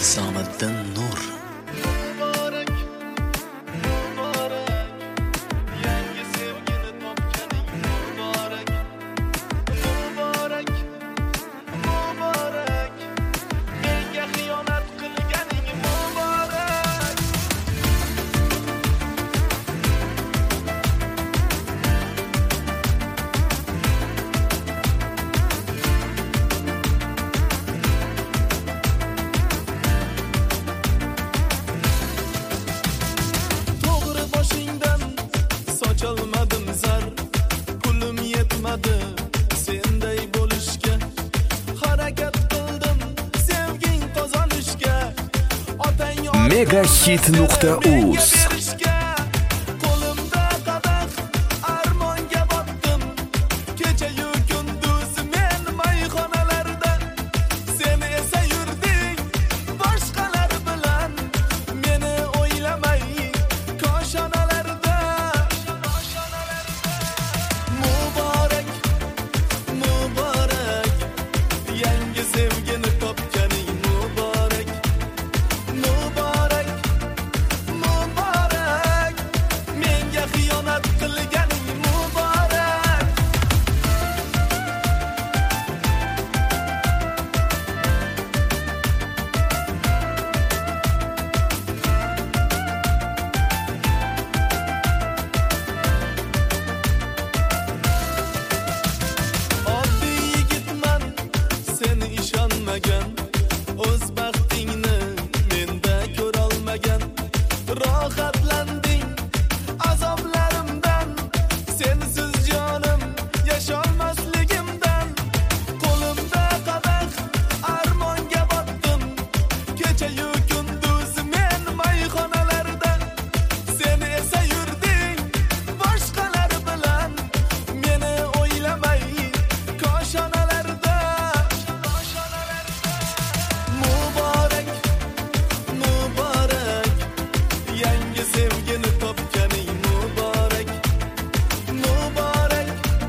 Isomiddin Nur. Muborak, muborak, yangi sevgini topganing muborak. Muborak, muborak, menga xiyonat qilganing muborak. To'g'ri boshingdan socholmadim zar, pulim yetmadi senday bo'lishga. Harakat qildim sevging qozonishga. Otang Megahit.uz. Qo'limda qadah armonga botdim. Kecha-yu kunduz men mayxonalarda, sen esa yurding boshqalar bilan. Meni o'ylamay koshonalarda. Muborak, muborak, yangi sevgini topganing muborak. Muborak, muborak, menga xiyonat qilganing muborak. Oddiy yigitman, seni ishonmagan, o'z baxtingni menda ko'rolmagan. Rohatlanding azoblarimdan, sensiz jonim yasholmasligimdan. Qo'limda qadah armonga botdim. Kecha-yu kunduz men mayxonalarda, sen esa yurding boshqalar bilan. Meni o'ylamay koshonalarda. Muborak, muborak, yangi sevgini topganing muborak. Muborak,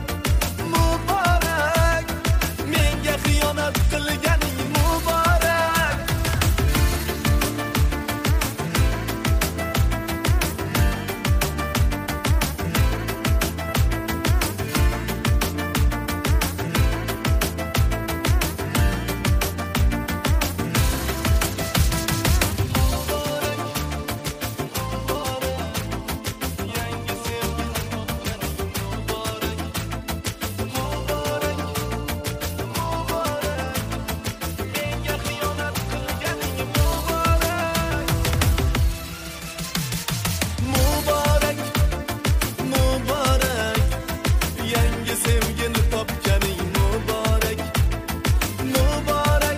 muborak, menga xiyonat qilganing muborak. Yangi sevgini topganing muborak. Muborak, muborak, menga xiyonat qilganing muborak. Muborak, muborak, yangi sevgini topganing muborak. Muborak.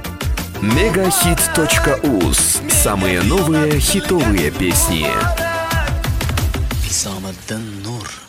Megahit.uz. Самые новые хитовые песни. Isomiddin Nur.